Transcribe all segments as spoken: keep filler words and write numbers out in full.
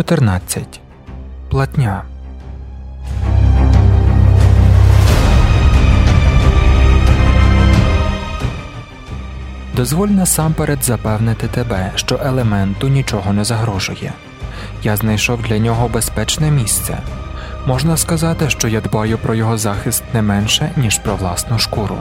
чотирнадцять. Платня. Дозволь насамперед запевнити тебе, що елементу нічого не загрожує. Я знайшов для нього безпечне місце. Можна сказати, що я дбаю про його захист не менше, ніж про власну шкуру.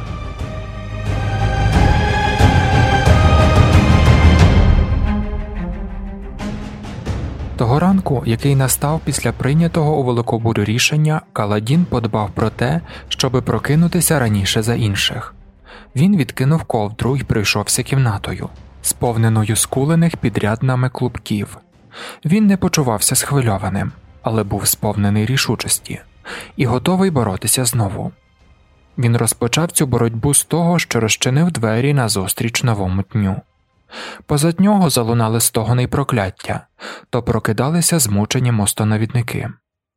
Того ранку, який настав після прийнятого у Великобурю рішення, Каладін подбав про те, щоби прокинутися раніше за інших. Він відкинув ковдру і пройшовся кімнатою, сповненою скулених підряднами клубків. Він не почувався схвильованим, але був сповнений рішучості і готовий боротися знову. Він розпочав цю боротьбу з того, що розчинив двері назустріч новому дню. Позад нього залунали стогони й прокляття, то прокидалися змучені мостонавідники.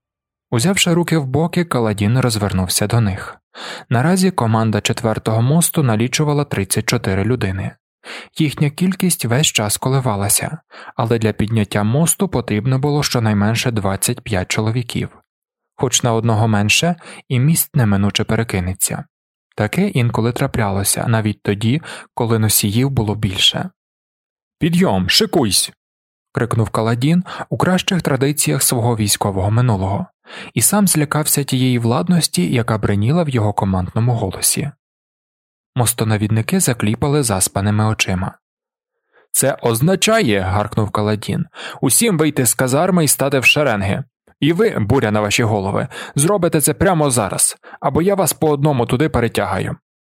Узявши руки в боки, Каладін розвернувся до них. Наразі команда четвертого мосту налічувала тридцять чотири людини. Їхня кількість весь час коливалася, але для підняття мосту потрібно було щонайменше двадцять п'ять чоловіків. Хоч на одного менше, і міст неминуче перекинеться. Таке інколи траплялося, навіть тоді, коли носіїв було більше. «Підйом, шикуйсь!» – крикнув Каладін у кращих традиціях свого військового минулого, і сам злякався тієї владності, яка бриніла в його командному голосі. Мостонавідники закліпали заспаними очима. «Це означає, – гаркнув Каладін, – усім вийти з казарми і стати в шеренги. І ви, буря на ваші голови, зробите це прямо зараз, або я вас по одному туди перетягаю».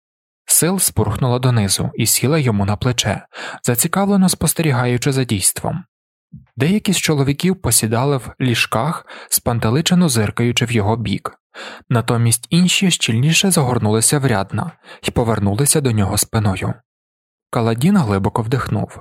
Сил спурхнула донизу і сіла йому на плече, зацікавлено спостерігаючи за дійством. Деякі з чоловіків посідали в ліжках, спантеличено зиркаючи в його бік. Натомість інші щільніше загорнулися в рядна і повернулися до нього спиною. Каладін глибоко вдихнув.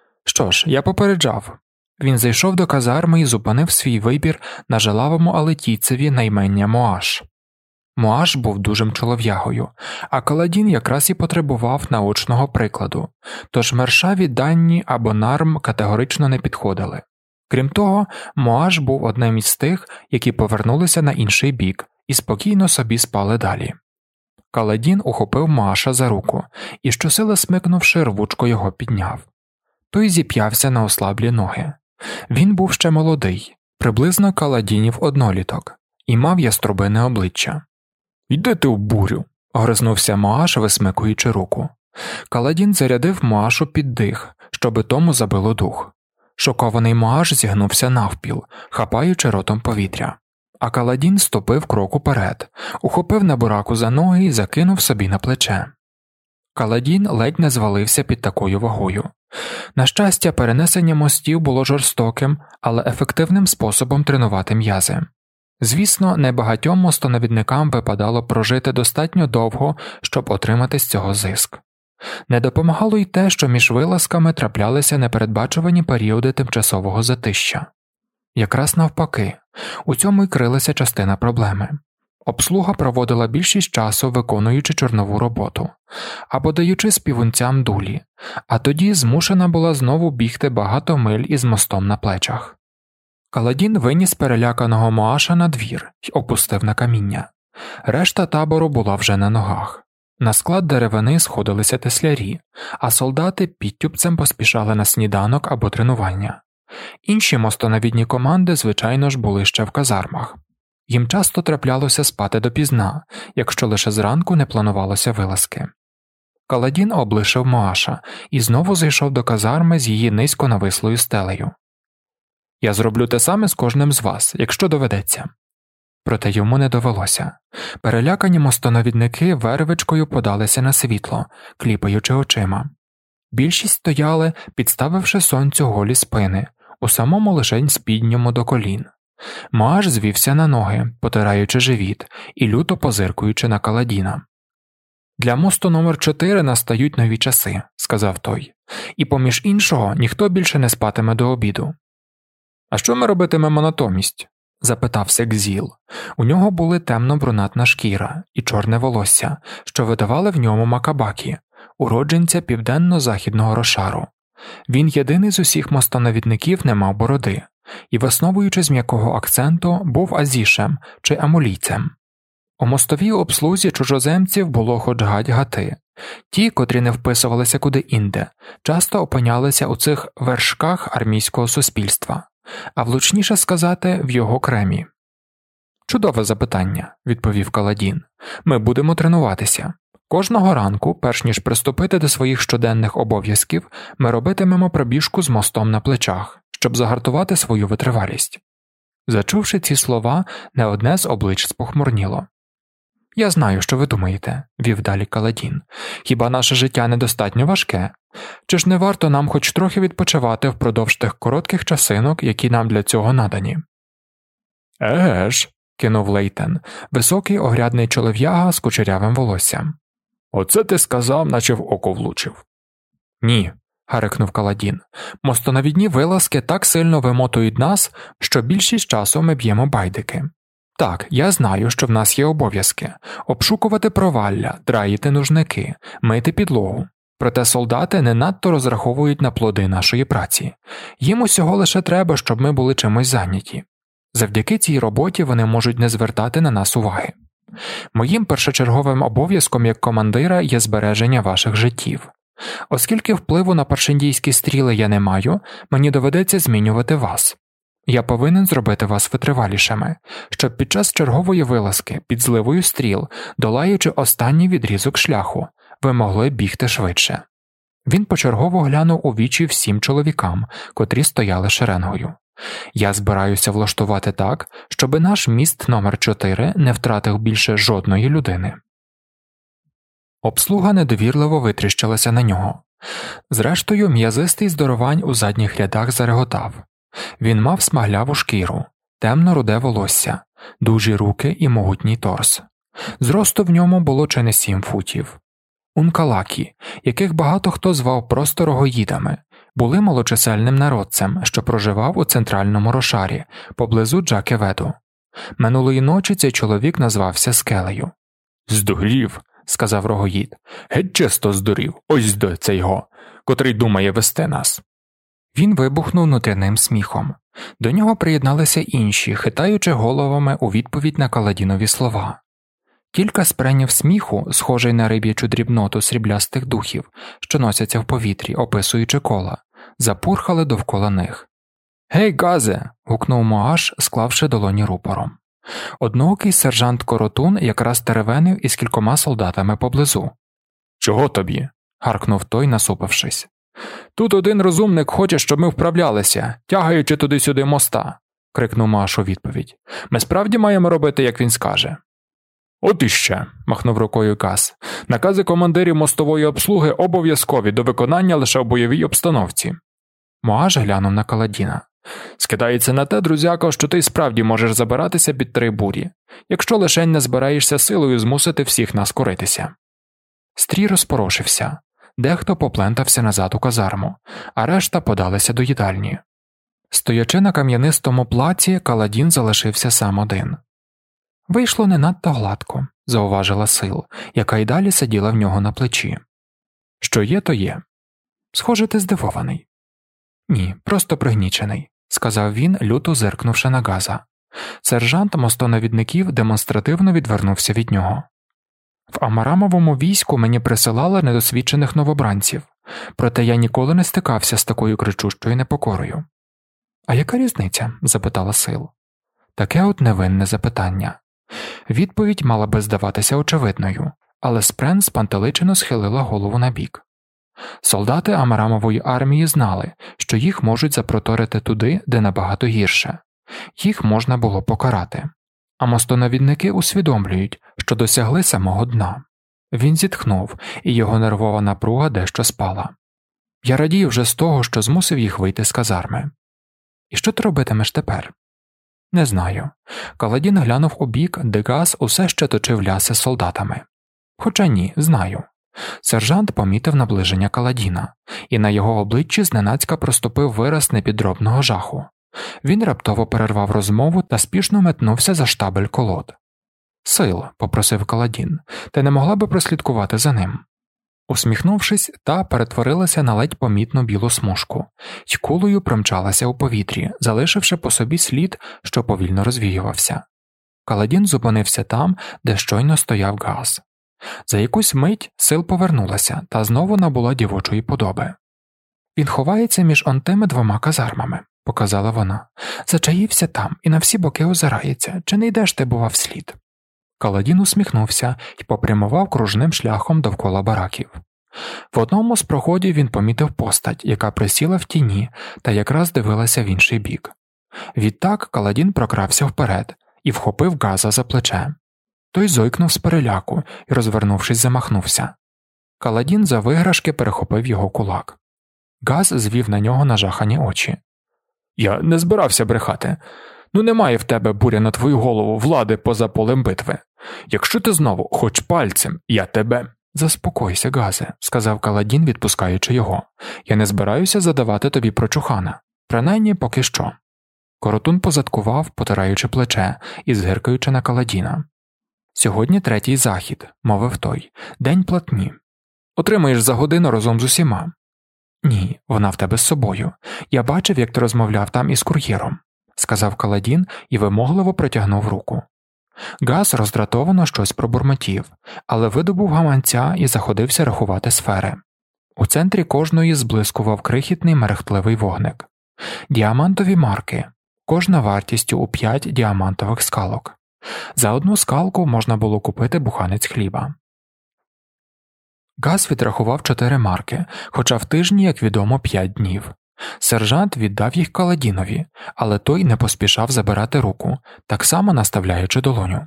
Що ж, я попереджав. Він зайшов до казарми і зупинив свій вибір на жилавому алетійцеві на ім'я Моаш. Моаш був дужим чолов'ягою, а Каладін якраз і потребував наочного прикладу, тож мершаві дані або нарм категорично не підходили. Крім того, Моаш був одним із тих, які повернулися на інший бік і спокійно собі спали далі. Каладін ухопив Моаша за руку і щосили смикнувши, рвучко його підняв. Той зіп'явся на ослаблі ноги. Він був ще молодий, приблизно Каладінів одноліток, і мав яструбине обличчя. «Йди ти в бурю!» – огризнувся Моаш, висмикуючи руку. Каладін зарядив Моашу під дих, щоби тому забило дух. Шокований Моаш зігнувся навпіл, хапаючи ротом повітря. А Каладін ступив крок уперед, ухопив Набураку за ноги і закинув собі на плече. Каладін ледь не звалився під такою вагою. На щастя, перенесення мостів було жорстоким, але ефективним способом тренувати м'язи. Звісно, небагатьом мостонавідникам випадало прожити достатньо довго, щоб отримати з цього зиск. Не допомагало й те, що між вилазками траплялися непередбачувані періоди тимчасового затища. Якраз навпаки, у цьому й крилася частина проблеми. Обслуга проводила більшість часу, виконуючи чорнову роботу, або даючи співунцям дулі, а тоді змушена була знову бігти багато миль із мостом на плечах. Каладін виніс переляканого Моаша на двір й опустив на каміння. Решта табору була вже на ногах. На склад деревини сходилися теслярі, а солдати підтюпцем поспішали на сніданок або тренування. Інші мостонавідні команди, звичайно ж, були ще в казармах. Їм часто траплялося спати допізна, якщо лише зранку не планувалося вилазки. Каладін облишив Моаша і знову зайшов до казарми з її низько навислою стелею. «Я зроблю те саме з кожним з вас, якщо доведеться». Проте йому не довелося. Перелякані мостонавідники вервичкою подалися на світло, кліпаючи очима. Більшість стояли, підставивши сонцю голі спини, у самому лишень спідньому до колін. Моаш звівся на ноги, потираючи живіт і люто позиркуючи на Каладіна. «Для мосту номер чотири настають нові часи», – сказав той, – «і поміж іншого ніхто більше не спатиме до обіду». «А що ми робитимемо натомість?» – запитав Секзіл. У нього були темно-брунатна шкіра і чорне волосся, що видавали в ньому Макабакі, уродженця південно-західного Рошару. Він єдиний з усіх мостонавідників не мав бороди, і, висновуючи з м'якого акценту, був азішем чи амулійцем. У мостовій обслузі чужоземців було хоч гать-гати. Ті, котрі не вписувалися куди-інде, часто опинялися у цих вершках армійського суспільства, а влучніше сказати, в його кремі. «Чудове запитання», – відповів Каладін. «Ми будемо тренуватися. Кожного ранку, перш ніж приступити до своїх щоденних обов'язків, ми робитимемо пробіжку з мостом на плечах, щоб загартувати свою витривалість». Зачувши ці слова, не одне з облич спохмурніло. «Я знаю, що ви думаєте», – вів далі Каладін. «Хіба наше життя недостатньо важке? Чи ж не варто нам хоч трохи відпочивати впродовж тих коротких часинок, які нам для цього надані?» «Еге ж», – кинув Лейтен, високий огрядний чолов'яга з кучерявим волоссям. «Оце ти сказав, наче в око влучив». «Ні», – гарикнув Каладін, – «мостоновідні вилазки так сильно вимотують нас, що більшість часу ми б'ємо байдики. Так, я знаю, що в нас є обов'язки – обшукувати провалля, драїти нужники, мити підлогу. Проте солдати не надто розраховують на плоди нашої праці. Їм усього лише треба, щоб ми були чимось зайняті. Завдяки цій роботі вони можуть не звертати на нас уваги. Моїм першочерговим обов'язком як командира є збереження ваших життів. Оскільки впливу на паршиндійські стріли я не маю, мені доведеться змінювати вас. Я повинен зробити вас витривалішими, щоб під час чергової вилазки під зливою стріл, долаючи останній відрізок шляху, ви могли бігти швидше». Він почергово глянув у вічі всім чоловікам, котрі стояли шеренгою. «Я збираюся влаштувати так, щоби наш міст номер чотири не втратив більше жодної людини». Обслуга недовірливо витріщилася на нього. Зрештою, м'язистий здоровань у задніх рядах зареготав. Він мав смагляву шкіру, темно-руде волосся, дужі руки і могутній торс. Зросту в ньому було чи не сім футів. Ункалакі, яких багато хто звав просто рогоїдами, були малочисельним народцем, що проживав у центральному Рошарі, поблизу Джакеведу. Минулої ночі цей чоловік назвався Скелею. «Здурів», – сказав рогоїд, – «геть чисто здурів, ось до цейго, котрий думає вести нас». Він вибухнув внутрішнім сміхом. До нього приєдналися інші, хитаючи головами у відповідь на Каладінові слова. Кілька спренів сміху, схожий на риб'ячу дрібноту сріблястих духів, що носяться в повітрі, описуючи кола, запурхали довкола них. «Гей, газе!» – гукнув Моаш, склавши долоні рупором. Одноокий сержант Коротун якраз теревенив із кількома солдатами поблизу. «Чого тобі?» – гаркнув той, насупившись. «Тут один розумник хоче, щоб ми вправлялися, тягаючи туди-сюди моста», – крикнув Моаш у відповідь. «Ми справді маємо робити, як він скаже». «От іще», – махнув рукою Газ. «Накази командирів мостової обслуги обов'язкові до виконання лише в бойовій обстановці». Моаш глянув на Каладіна. «Скидається на те, друзяко, що ти справді можеш забиратися під три бурі, якщо лишень не збираєшся силою змусити всіх нас коритися». Стрій розпорошився. Дехто поплентався назад у казарму, а решта подалися до їдальні. Стоячи на кам'янистому плаці, Каладін залишився сам один. «Вийшло не надто гладко», – зауважила Сил, яка й далі сиділа в нього на плечі. «Що є, то є. Схоже, ти здивований». «Ні, просто пригнічений», – сказав він, люто зиркнувши на Газа. Сержант мостоновідників демонстративно відвернувся від нього. «В Амарамовому війську мені присилали недосвідчених новобранців, проте я ніколи не стикався з такою кричущою непокорою». «А яка різниця?» – запитала Сил. Таке от невинне запитання. Відповідь мала би здаватися очевидною, але Спрен спантеличено схилила голову набік. Солдати Амарамової армії знали, що їх можуть запроторити туди, де набагато гірше. Їх можна було покарати. А мостоновідники усвідомлюють, що досягли самого дна. Він зітхнув, і його нервова напруга дещо спала. «Я радію вже з того, що змусив їх вийти з казарми». «І що ти робитимеш тепер?» «Не знаю». Каладін глянув у бік, де Газ усе ще точив ляси з солдатами. «Хоча ні, знаю». Сержант помітив наближення Каладіна, і на його обличчі зненацька проступив вираз непідробного жаху. Він раптово перервав розмову та спішно метнувся за штабель колод. «Сил», – попросив Каладін, – «ти не могла би прослідкувати за ним?» Усміхнувшись, та перетворилася на ледь помітну білу смужку й кулею промчалася у повітрі, залишивши по собі слід, що повільно розвіювався. Каладін зупинився там, де щойно стояв Газ. За якусь мить Сил повернулася та знову набула дівочої подоби. «Він ховається між он тими двома казармами», – показала вона. «Зачаївся там і на всі боки озирається. Чи не йдеш ти, бува, вслід?» Каладін усміхнувся і попрямував кружним шляхом довкола бараків. В одному з проходів він помітив постать, яка присіла в тіні та якраз дивилася в інший бік. Відтак Каладін прокрався вперед і вхопив Газа за плече. Той зойкнув з переляку і, розвернувшись, замахнувся. Каладін за виграшки перехопив його кулак. Газ звів на нього нажахані очі. «Я не збирався брехати. Ну немає в тебе, буря, на твою голову влади поза полем битви. Якщо ти знову, хоч пальцем, я тебе...» «Заспокойся, Газе», – сказав Каладін, відпускаючи його. «Я не збираюся задавати тобі прочухана. Принаймні поки що». Коротун позадкував, потираючи плече і згиркаючи на Каладіна. «Сьогодні третій захід», – мовив той. «День платні. Отримаєш за годину разом з усіма». «Ні, вона в тебе з собою. Я бачив, як ти розмовляв там із кур'єром», – сказав Каладін і вимогливо протягнув руку. Газ роздратовано щось пробурмотів, але видобув гаманця і заходився рахувати сфери. У центрі кожної зблискував крихітний мерехтливий вогник. Діамантові марки, кожна вартістю у п'ять діамантових скалок. За одну скалку можна було купити буханець хліба. Газ відрахував чотири марки, хоча в тижні, як відомо, п'ять днів. Сержант віддав їх Каладінові, але той не поспішав забирати руку, так само наставляючи долоню.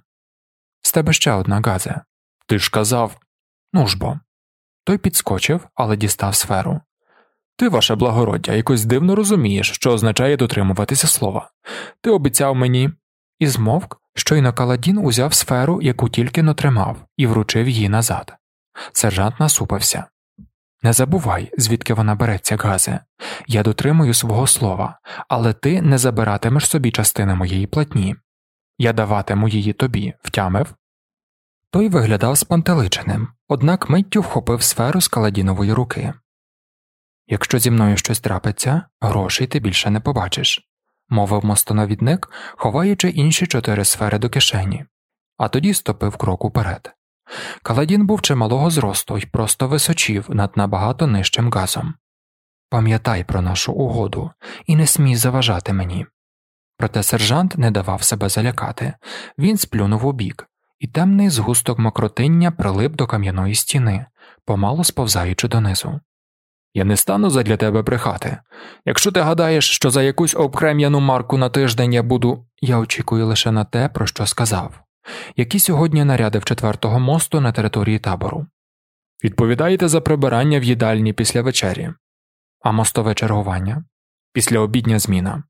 «З тебе ще одна, Газе». «Ти ж казав...» «Ну ж бо». Той підскочив, але дістав сферу. «Ти, ваше благороддя, якось дивно розумієш, що означає дотримуватися слова. Ти обіцяв мені...» І змовк, щойно Каладін узяв сферу, яку тільки но тримав, і вручив її назад. Сержант насупився. «Не забувай, звідки вона береться, Газе. Я дотримую свого слова, але ти не забиратимеш собі частини моєї платні. Я даватиму її тобі, втямив?» Той виглядав спантеличеним, однак миттю вхопив сферу з Каладінової руки. «Якщо зі мною щось трапиться, грошей ти більше не побачиш», – мовив мостонавідник, ховаючи інші чотири сфери до кишені, а тоді ступив крок уперед. Каладін був чималого зросту й просто височів над набагато нижчим Газом. «Пам'ятай про нашу угоду і не смій заважати мені». Проте сержант не давав себе залякати. Він сплюнув убік, і темний згусток мокротиння прилип до кам'яної стіни, помало сповзаючи донизу. «Я не стану задля тебе брехати. Якщо ти гадаєш, що за якусь обкрем'яну марку на тиждень я буду... Я очікую лише на те, про що сказав. Які сьогодні наряди в четвертого мосту на території табору?» «Відповідаєте за прибирання в їдальні після вечері». «А мостове чергування?» «Після обідня зміна».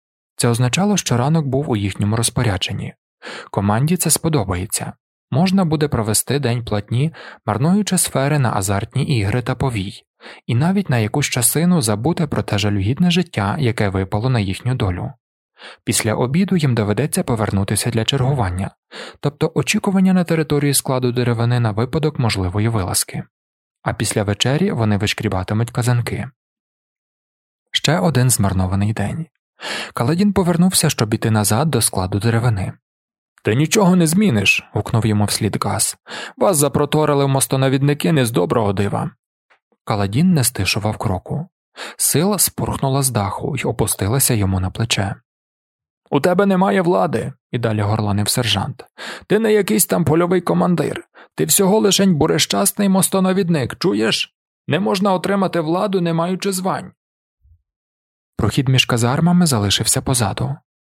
Це означало, що ранок був у їхньому розпорядженні. Команді це сподобається. Можна буде провести день платні, марнуючи сфери на азартні ігри та повій, і навіть на якусь часину забути про те жалюгідне життя, яке випало на їхню долю. Після обіду їм доведеться повернутися для чергування, тобто очікування на території складу деревини на випадок можливої вилазки. А після вечері вони вишкрібатимуть казанки. Ще один змарнований день. Каладін повернувся, щоб іти назад до складу деревини. «Ти нічого не зміниш», – гукнув йому вслід Газ. «Вас запроторили в мостонавідники не з доброго дива». Каладін не стишував кроку. Сила спурхнула з даху й опустилася йому на плече. «У тебе немає влади», – і далі горланив сержант. «Ти не якийсь там польовий командир. Ти всього лишень бурещасний мостонавідник, чуєш? Не можна отримати владу, не маючи звань». Прохід між казармами залишився позаду.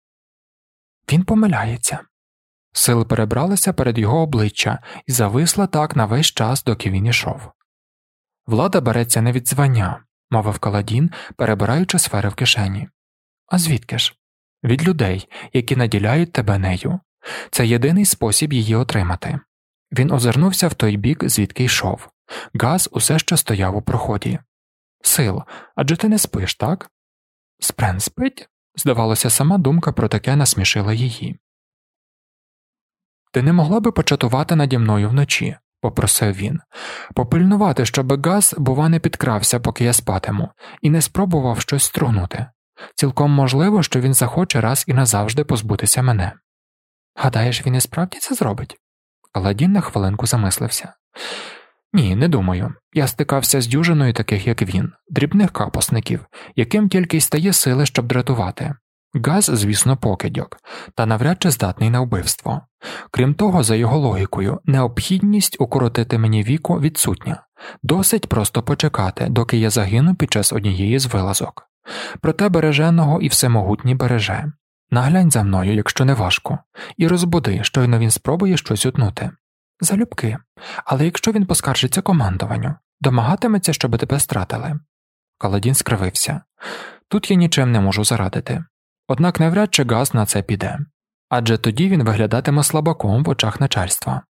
Він помиляється. Сила перебралася перед його обличчя і зависла так на весь час, доки він ішов. «Влада береться не від звання», – мовив Каладін, перебираючи сфери в кишені. «А звідки ж?» «Від людей, які наділяють тебе нею. Це єдиний спосіб її отримати». Він озирнувся в той бік, звідки йшов. Газ усе ще стояв у проході. «Сил, адже ти не спиш, так?» «Спрен спить?» Здавалося, сама думка про таке насмішила її. «Ти не могла би початувати наді мною вночі?» – попросив він. «Попильнувати, щоб Газ, бува, не підкрався, поки я спатиму, і не спробував щось стругнути. Цілком можливо, що він захоче раз і назавжди позбутися мене». «Гадаєш, він і справді це зробить?» Каладін на хвилинку замислився. «Ні, не думаю. Я стикався з дюжиною таких, як він, дрібних капосників, яким тільки й стає сили, щоб дратувати. Газ, звісно, покидьок, та навряд чи здатний на вбивство. Крім того, за його логікою, необхідність укоротити мені віку відсутня. Досить просто почекати, доки я загину під час однієї з вилазок. Проте береженого і всемогутній береже. Наглянь за мною, якщо не важко, і розбуди, щойно він спробує щось утнути. Залюбки. Але якщо він поскаржиться командуванню, домагатиметься, щоб тебе стратили». Каладін скривився. «Тут я нічим не можу зарадити. Однак навряд чи Газ на це піде. Адже тоді він виглядатиме слабаком в очах начальства».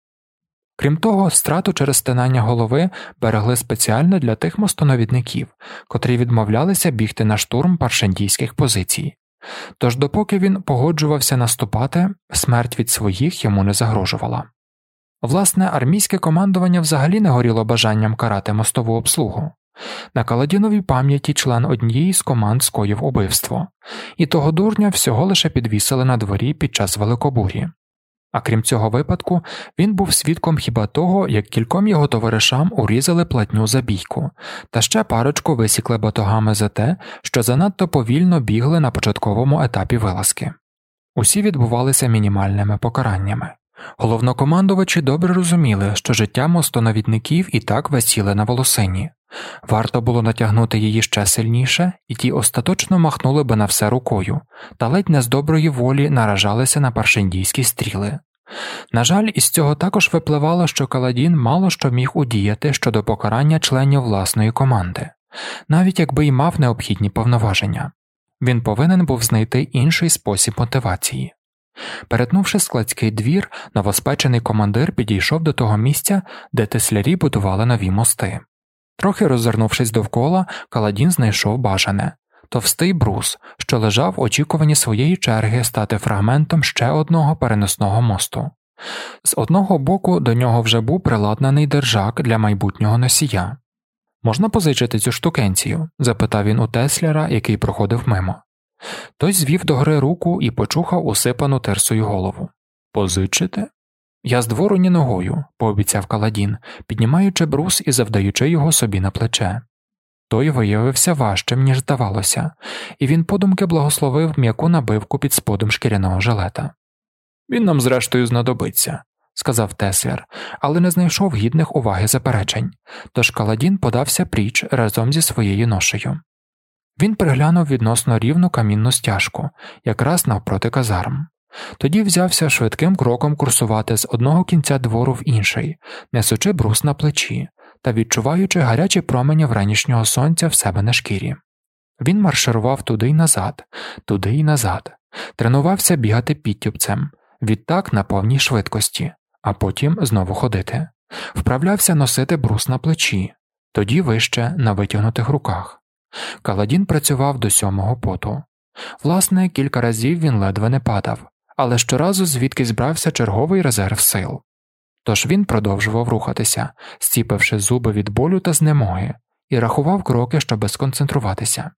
Крім того, страту через стинання голови берегли спеціально для тих мостоновідників, котрі відмовлялися бігти на штурм паршендійських позицій. Тож допоки він погоджувався наступати, смерть від своїх йому не загрожувала. Власне, армійське командування взагалі не горіло бажанням карати мостову обслугу. На Каладіновій пам'яті член однієї з команд скоїв убивство, і того дурня всього лише підвісили на дворі під час великобурі. А крім цього випадку, він був свідком хіба того, як кільком його товаришам урізали платню за бійку, та ще парочку висікли батогами за те, що занадто повільно бігли на початковому етапі вилазки. Усі відбувалися мінімальними покараннями. Головнокомандувачі добре розуміли, що життя мостоновідників і так висіли на волосині. Варто було натягнути її ще сильніше, і ті остаточно махнули би на все рукою, та ледь не з доброї волі наражалися на паршендійські стріли. На жаль, із цього також випливало, що Каладін мало що міг удіяти щодо покарання членів власної команди, навіть якби й мав необхідні повноваження. Він повинен був знайти інший спосіб мотивації. Перетнувши складський двір, новоспечений командир підійшов до того місця, де теслярі будували нові мости. Трохи роззирнувшись довкола, Каладін знайшов бажане – товстий брус, що лежав в очікуванні своєї черги стати фрагментом ще одного переносного мосту. З одного боку до нього вже був приладнаний держак для майбутнього носія. «Можна позичити цю штукенцію?» – запитав він у тесляра, який проходив мимо. Той звів догори руку і почухав усипану тирсою голову. «Позичити?» «Я з двору ні ногою», – пообіцяв Каладін, піднімаючи брус і завдаючи його собі на плече. Той виявився важчим, ніж здавалося, і він подумки благословив м'яку набивку під сподом шкіряного жилета. «Він нам зрештою знадобиться», – сказав тесляр, але не знайшов гідних уваги заперечень, тож Каладін подався пріч разом зі своєю ношею. Він приглянув відносно рівну камінну стяжку, якраз навпроти казарм. Тоді взявся швидким кроком курсувати з одного кінця двору в інший, несучи брус на плечі та відчуваючи гарячі промені вранішнього сонця в себе на шкірі. Він марширував туди й назад, туди й назад, тренувався бігати підтюпцем, відтак на повній швидкості, а потім знову ходити. Вправлявся носити брус на плечі, тоді вище на витягнутих руках. Каладін працював до сьомого поту. Власне, кілька разів він ледве не падав, але щоразу звідкись брався черговий резерв сил. Тож він продовжував рухатися, зціпивши зуби від болю та знемоги, і рахував кроки, щоби сконцентруватися.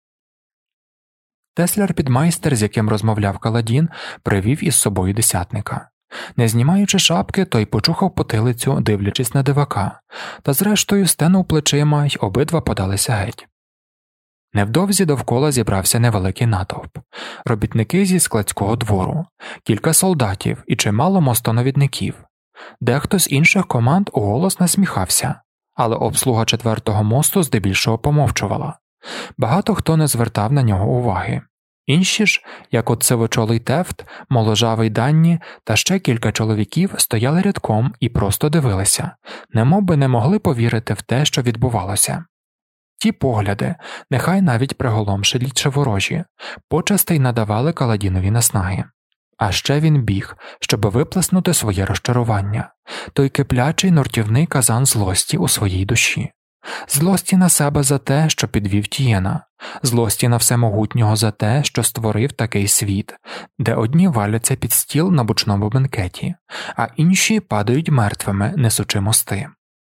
Тесляр-підмайстер, з яким розмовляв Каладін, привів із собою десятника. Не знімаючи шапки, той почухав потилицю, дивлячись на дивака, та зрештою стенув плечима й обидва подалися геть. Невдовзі довкола зібрався невеликий натовп. Робітники зі складського двору, кілька солдатів і чимало мостоновідників. Дехто з інших команд уголос насміхався, але обслуга четвертого мосту здебільшого помовчувала. Багато хто не звертав на нього уваги. Інші ж, як от сивочолий Тефт, моложавий Данні та ще кілька чоловіків стояли рядком і просто дивилися, немов би не могли повірити в те, що відбувалося. Ті погляди, нехай навіть приголомшилі чи ворожі, почасти й надавали Каладінові наснаги. А ще він біг, щоб виплеснути своє розчарування, той киплячий нуртівний казан злості у своїй душі. Злості на себе за те, що підвів Тієна, злості на всемогутнього за те, що створив такий світ, де одні валяться під стіл на бучному бенкеті, а інші падають мертвими, несучи мости.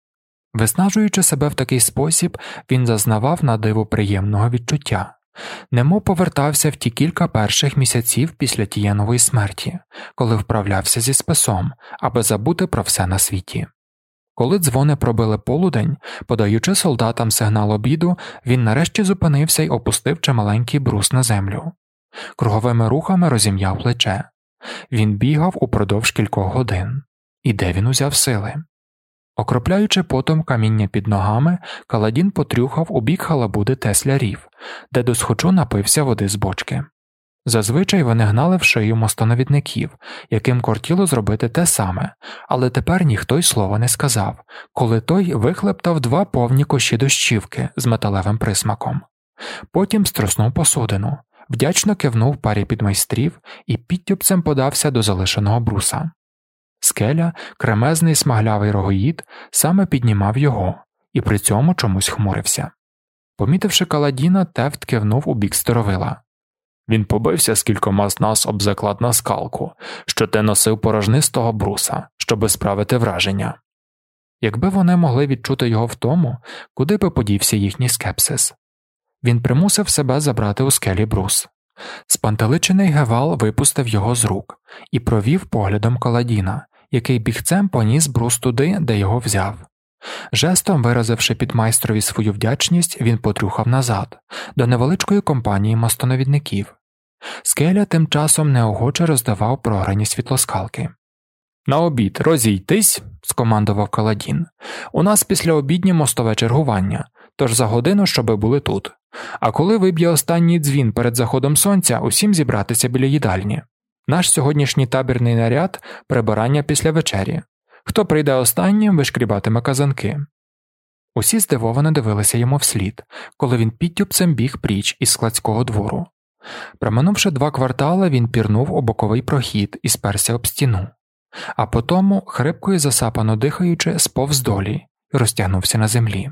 Виснажуючи себе в такий спосіб, він зазнавав на диво приємного відчуття, немов повертався в ті кілька перших місяців після Тієнової смерті, коли вправлявся зі списом, аби забути про все на світі. Коли дзвони пробили полудень, подаючи солдатам сигнал обіду, він нарешті зупинився й опустив чималенький брус на землю. Круговими рухами розім'яв плече. Він бігав упродовж кількох годин. І де він узяв сили? Окропляючи потом каміння під ногами, Каладін потрюхав у бік халабуди теслярів, де досхочу напився води з бочки. Зазвичай вони гнали в шию мостоновідників, яким кортіло зробити те саме, але тепер ніхто й слова не сказав, коли той вихлептав два повні коші дощівки з металевим присмаком. Потім струснув посудину, вдячно кивнув парі підмайстрів і підтюпцем подався до залишеного бруса. Скеля, кремезний смаглявий рогоїд, саме піднімав його і при цьому чомусь хмурився. Помітивши Каладіна, Тефт кивнув у бік Старовила. Він побився з кількома з нас об заклад на скалку, що те носив порожнистого бруса, щоби справити враження. Якби вони могли відчути його в тому, куди би подівся їхній скепсис. Він примусив себе забрати у скелі брус. Спантеличений Гевал випустив його з рук і провів поглядом Каладіна, який бігцем поніс брус туди, де його взяв. Жестом виразивши підмайстрові свою вдячність, він потрюхав назад, до невеличкої компанії мостоновідників. Скеля тим часом неохоче роздавав програні світлоскалки. «На обід розійтись», – скомандував Каладін. «У нас післяобіднє мостове чергування, тож за годину, щоби були тут. А коли виб'є останній дзвін перед заходом сонця, усім зібратися біля їдальні. Наш сьогоднішній табірний наряд – прибирання після вечері. Хто прийде останнім, вишкрібатиме казанки». Усі здивовано дивилися йому вслід, коли він підтюпцем біг пріч із складського двору. Проминувши два квартали, він пірнув у боковий прохід і сперся об стіну. А потому, хрипко і засапано дихаючи, сповз долі і розтягнувся на землі.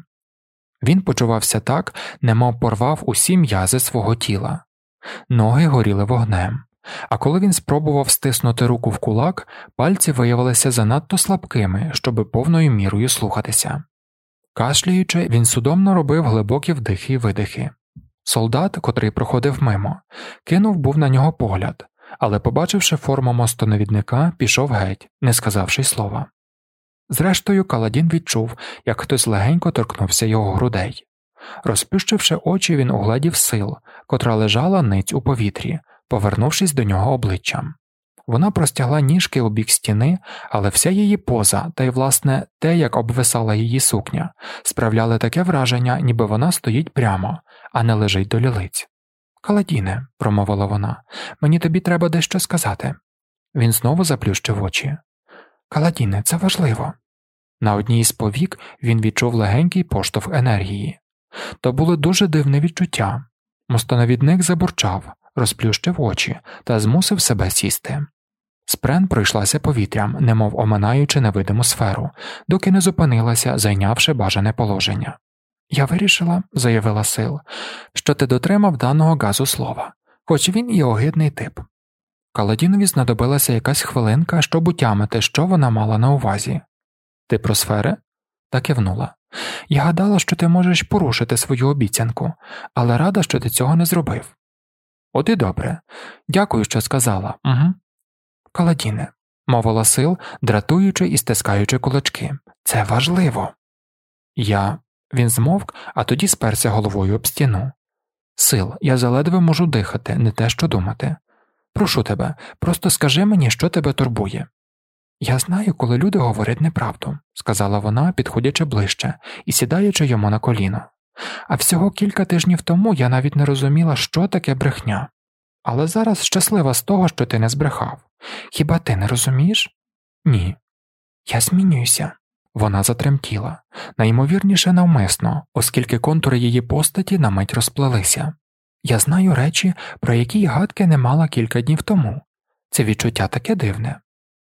Він почувався так, немов порвав усі м'язи свого тіла. Ноги горіли вогнем. А коли він спробував стиснути руку в кулак, пальці виявилися занадто слабкими, щоби повною мірою слухатися. Кашляючи, він судомно робив глибокі вдихи й видихи. Солдат, котрий проходив мимо, кинув був на нього погляд, але, побачивши форму мостоновідника, пішов геть, не сказавши й слова. Зрештою, Каладін відчув, як хтось легенько торкнувся його грудей. Розплющивши очі, він угледів сил, котра лежала ниць у повітрі, повернувшись до нього обличчям. Вона простягла ніжки у бік стіни, але вся її поза, та й, власне, те, як обвисала її сукня, справляли таке враження, ніби вона стоїть прямо, а не лежить до лілиць. «Каладіне», – промовила вона, – «мені тобі треба дещо сказати». Він знову заплющив очі. «Каладіне, це важливо». На одній із повік він відчув легенький поштовх енергії. То було дуже дивне відчуття. Мостоновідник забурчав, розплющив очі та змусив себе сісти. Спрен пройшлася повітрям, немов оминаючи невидиму сферу, доки не зупинилася, зайнявши бажане положення. «Я вирішила», – заявила Сил, – «що ти дотримав даного газу слова, хоч він і огидний тип». Каладінові знадобилася якась хвилинка, щоб утямити, що вона мала на увазі. «Ти про сфери?» Та кивнула. «Я гадала, що ти можеш порушити свою обіцянку, але рада, що ти цього не зробив». «От і добре. Дякую, що сказала. Угу». «Каладіне», – мовила Сил, дратуючи і стискаючи кулачки. «Це важливо». «Я...» Він змовк, а тоді сперся головою об стіну. «Сил, я заледве можу дихати, не те що думати. Прошу тебе, просто скажи мені, що тебе турбує». «Я знаю, коли люди говорять неправду», – сказала вона, підходячи ближче і сідаючи йому на коліно. «А всього кілька тижнів тому я навіть не розуміла, що таке брехня. Але зараз щаслива з того, що ти не збрехав. Хіба ти не розумієш?» «Ні». «Я змінююся». Вона затремтіла, найімовірніше навмисно, оскільки контури її постаті на мить розплелися. «Я знаю речі, про які й гадки не мала кілька днів тому. Це відчуття таке дивне».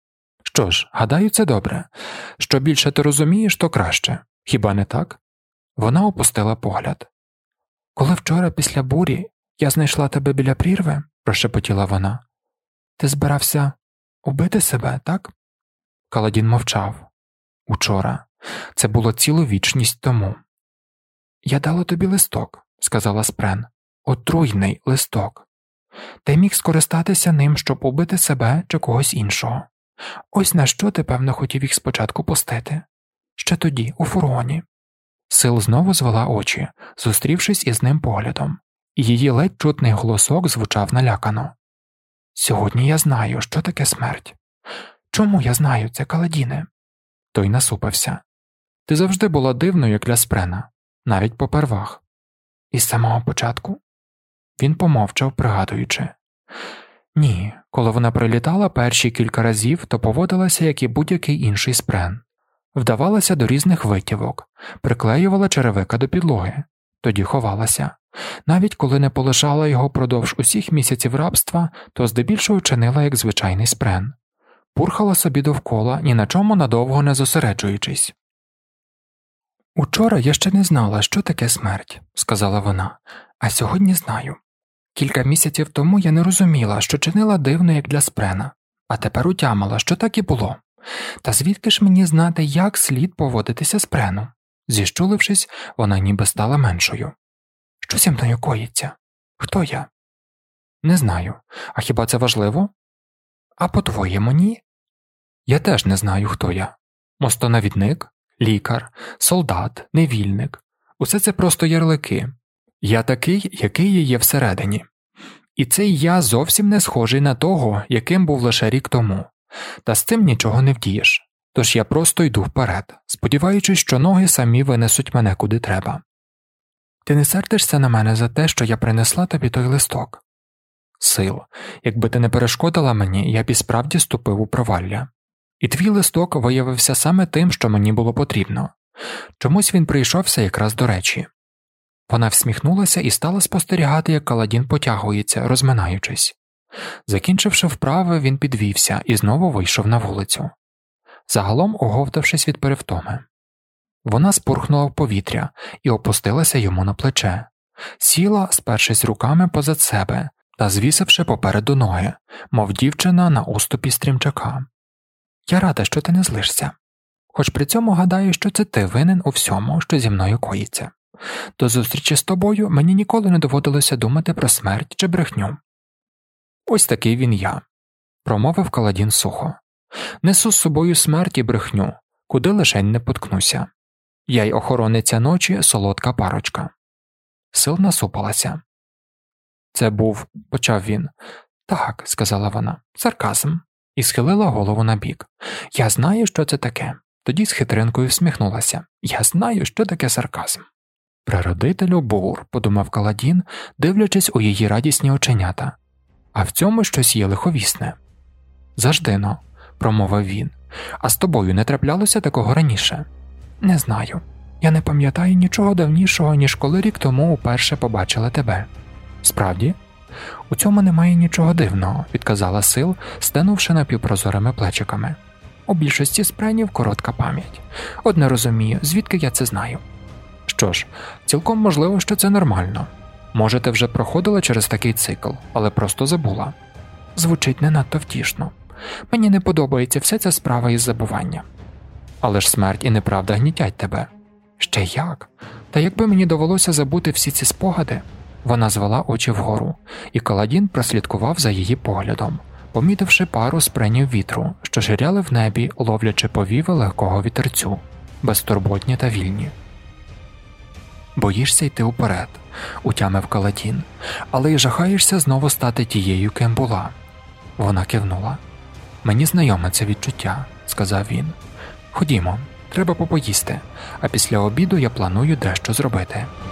«Що ж, гадаю, це добре. Що більше ти розумієш, то краще. Хіба не так?» Вона опустила погляд. «Коли вчора після бурі я знайшла тебе біля прірви», – прошепотіла вона, – «ти збирався убити себе, так?» Каладін мовчав. «Учора. Це було цілу вічність тому». «Я дала тобі листок», – сказала Спрен. «Отруйний листок. Ти міг скористатися ним, щоб убити себе чи когось іншого. Ось на що ти, певно, хотів їх спочатку пустити. Ще тоді, у фургоні». Сил знову звела очі, зустрівшись із ним поглядом, і її ледь чутний голосок звучав налякано. «Сьогодні я знаю, що таке смерть. Чому я знаю це, Каладіне?» Той насупився. «Ти завжди була дивною для Спрена, навіть попервах». «Із самого початку?» Він помовчав, пригадуючи. «Ні, коли вона прилітала перші кілька разів, то поводилася, як і будь-який інший Спрен. Вдавалася до різних витівок, приклеювала черевика до підлоги, тоді ховалася. Навіть коли не полишала його продовж усіх місяців рабства, то здебільшого чинила як звичайний Спрен. Пурхала собі довкола, ні на чому надовго не зосереджуючись». «Учора я ще не знала, що таке смерть», – сказала вона, – «а сьогодні знаю. Кілька місяців тому я не розуміла, що чинила дивно, як для Спрена, а тепер утямила, що так і було. Та звідки ж мені знати, як слід поводитися Спрену?» Зіщулившись, вона ніби стала меншою. «Що зі мною коїться? Хто я?» «Не знаю. А хіба це важливо?» «А по-твоєму, ні?» «Я теж не знаю, хто я. Мостонавідник, лікар, солдат, невільник. Усе це просто ярлики. Я такий, який я є всередині. І цей я зовсім не схожий на того, яким був лише рік тому. Та з цим нічого не вдієш. Тож я просто йду вперед, сподіваючись, що ноги самі винесуть мене куди треба. Ти не сердишся на мене за те, що я принесла тобі той листок?» «Сил, якби ти не перешкодила мені, я б і справді ступив у провалля. І твій листок виявився саме тим, що мені було потрібно. Чомусь він прийшовся якраз до речі». Вона всміхнулася і стала спостерігати, як Каладін потягується, розминаючись. Закінчивши вправи, він підвівся і знову вийшов на вулицю, загалом оговтавшись від перевтоми. Вона спурхнула в повітря і опустилася йому на плече, сіла, спершись руками позад себе та звісивши попереду ноги, мов дівчина на уступі стрімчака. «Я рада, що ти не злишся. Хоч при цьому гадаю, що це ти винен у всьому, що зі мною коїться. До зустрічі з тобою мені ніколи не доводилося думати про смерть чи брехню». «Ось такий він я», – промовив Каладін сухо. «Несу з собою смерть і брехню, куди лишень не поткнуся. Я й охорониця ночі, солодка парочка». Сил насупилася. «Це був», – почав він. «Так», – сказала вона, – «сарказм». І схилила голову набік. «Я знаю, що це таке». Тоді з хитринкою всміхнулася. «Я знаю, що таке сарказм». «Прародителю бур», – подумав Каладін, дивлячись у її радісні оченята. «А в цьому щось є лиховісне». «Завжди-но», – промовив він. «А з тобою не траплялося такого раніше?» «Не знаю. Я не пам'ятаю нічого давнішого, ніж коли рік тому уперше побачила тебе». «Справді?» «У цьому немає нічого дивного», – відказала Сил, стенувши напівпрозорими плечиками. «У більшості спренів коротка пам'ять. От не розумію, звідки я це знаю». «Що ж, цілком можливо, що це нормально. Може, ти вже проходила через такий цикл, але просто забула». «Звучить не надто втішно. Мені не подобається вся ця справа із забування». «Але ж смерть і неправда гнітять тебе». «Ще як? Та якби мені довелося забути всі ці спогади...» Вона звела очі вгору, і Каладін прослідкував за її поглядом, помітивши пару спренів вітру, що ширяли в небі, ловлячи повіви легкого вітерцю, безтурботні та вільні. «Боїшся йти уперед», – утямив Каладін, «але й жахаєшся знову стати тією, ким була». Вона кивнула. «Мені знайоме це відчуття», – сказав він. «Ходімо, треба попоїсти, а після обіду я планую дещо зробити».